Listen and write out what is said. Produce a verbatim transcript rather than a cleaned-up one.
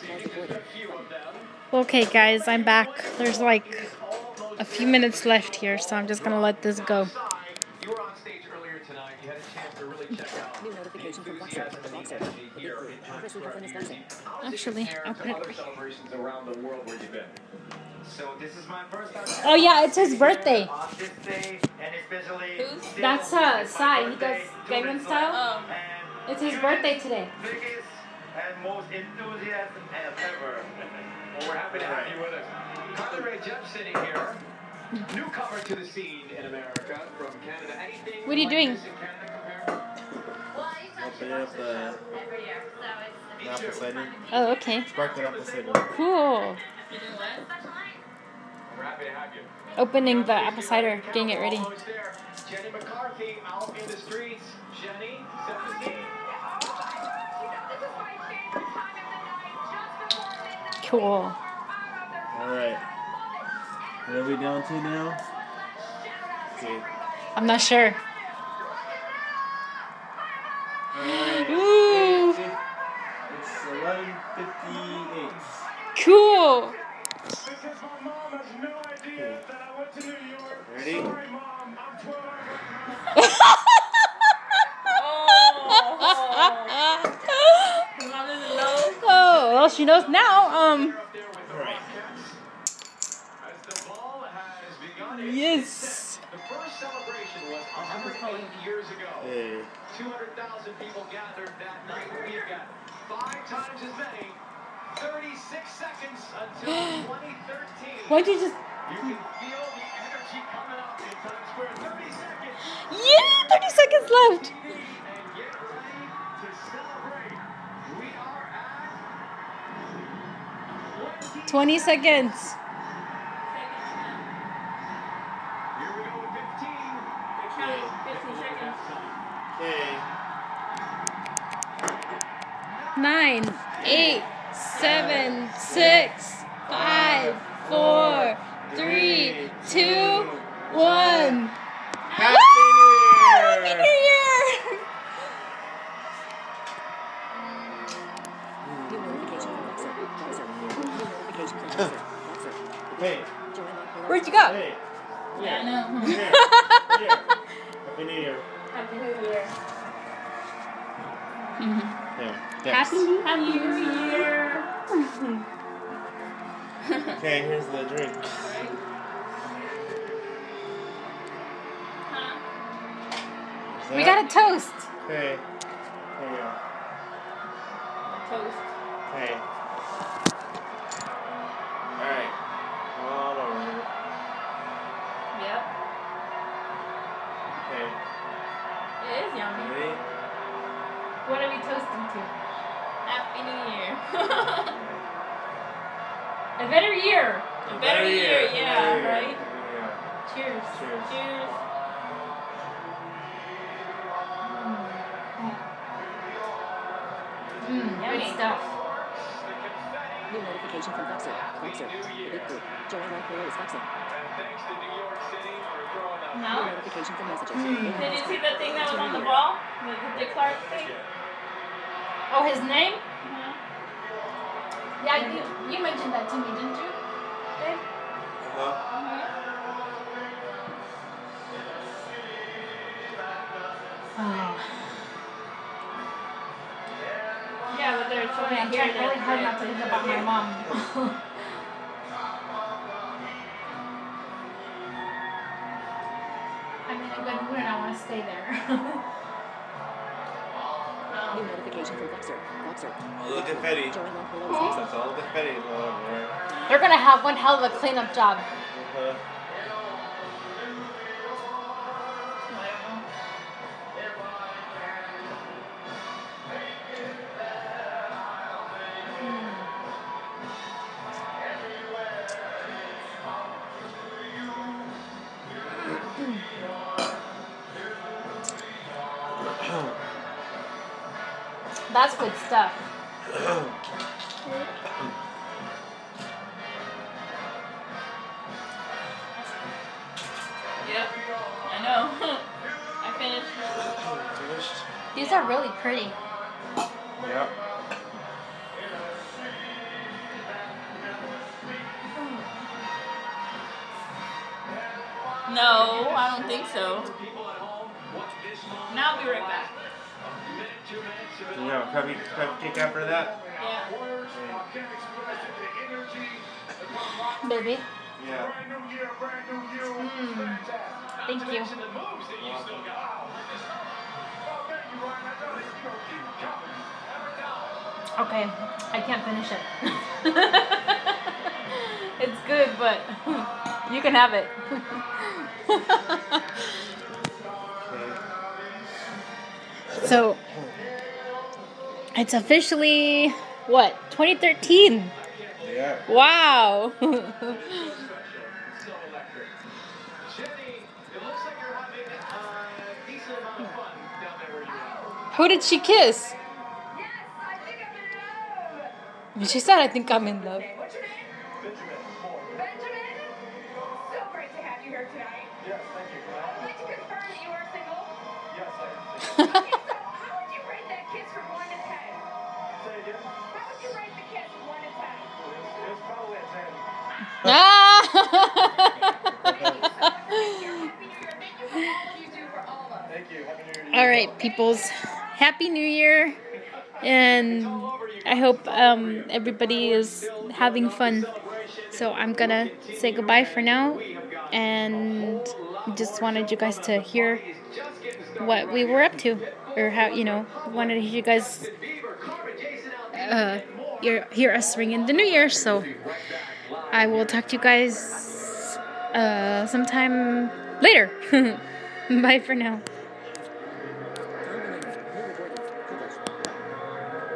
Okay, guys, I'm back. There's like a few minutes left here, so I'm just gonna let this go. You were on stage earlier tonight. You had a chance to really check out New notification from Boxer. Boxer. Actually, I'll put it other celebrations around the world where you've been. So this is my first time. Oh yeah, it's his birthday. On this day, and especially That's uh, Sai. He does Gangnam Style. Oh. It's his birthday today. Biggest and most enthusiasm ever. Well, we're happy to have you with us. Carly Rae Jepsen sitting here. Newcomer to the scene in America from Canada. Anything What are you like doing? this in Canada compared? Opening up the the apple cider. Oh, okay. Sparkling apple cider. Cool. You doing what? We're happy to have you. Opening the apple cider, getting it ready. Almost there. Jenny McCarthy out in the streets. Jenny, set the scene. Cool. Alright. What are we down to now? Okay. I'm not sure. Alright. Ooh. It's eleven fifty-eight. Cool. Because my mom has no idea that I went to New York. Ready? Sorry, Mom. I'm twelve Your mom doesn't know? Oh, well, she knows now. Um. Alright. As the ball has begun. Yes. The first celebration was one hundred eight years ago. Hey. two hundred thousand people gathered that night. We've got five times as many. thirty-six seconds until twenty thirteen. Why'd you just? You can feel the energy coming up in Times Square. thirty seconds. Yeah, thirty seconds left. And get ready to celebrate. We are at twenty seconds. Here we go with fifteen. You're counting fifteen seconds. Okay. Nine, eight, seven, six, five, four, three, two, one. Happy Happy New New Year! Year! New notification from Boxer. Boxer. New notification from Boxer. Boxer. Hey. Join my hello. Where'd you go? Hey. Yeah, I know. Here. Here. Happy New Year. Happy New Year. There. Happy Thanks. Happy New Year. Okay, here's the drink. Huh? Is We that- got a toast. Hey. There you go. Toast. Hey. Alright. All over it. Yep. Okay. It is yummy. Ready? What are we toasting to? Happy New Year. A better year. A better year, yeah, Better year. right? Yeah. Cheers. Cheers. Cheers. Mmm, yummy stuff. New notification from Boxer. Boxer. The big group. Join my hello is Boxer. And thanks to New York City for throwing up. New No? notification from messages. Did you see the thing that was on the wall? The, the Dick Clark thing? Oh, his name? Uh-huh. Yeah, you, you mentioned that to me, didn't you? Babe? Uh-huh. Oh. Yeah, but they're showing I'm it here. trying really hard not to think about my mom. I'm in a good mood and I want to stay there. New notification from Boxer. Boxer. All the confetti. Join my hello is Boxer. That's all the confetti all over there. They're gonna have one hell of a cleanup job. Uh-huh. That's good stuff. Yep. I know. I finished. Finished? These are really pretty. Yep. No, I don't think so. Now I'll be right back. Yeah, have you have you take after that? Yeah. Baby. Yeah. Mm. Thank you. Okay, I can't finish it. It's good, but you can have it. So, it's officially, what, twenty thirteen? Yeah. Wow. Who did she kiss? She said, I think I'm in love. What's your name? Benjamin. So great to have you here tonight. Yes, thank you. I'd like to confirm that you are single. Yes, I am. Okay, so how would you rate that kiss from one to ten? Say again. How would you rate the kiss from one to ten? It was probably a ten. Ah! Happy New Year. Thank you for all you do for all of us. Thank you. Happy New Year. All right, peoples. Happy New Year. And I hope um, everybody is having fun. So I'm going to say goodbye for now. And just wanted you guys to hear what we were up to. Or how, you know, wanted to hear you guys uh, hear, hear us ring in the New Year. So I will talk to you guys uh, sometime later. Bye for now.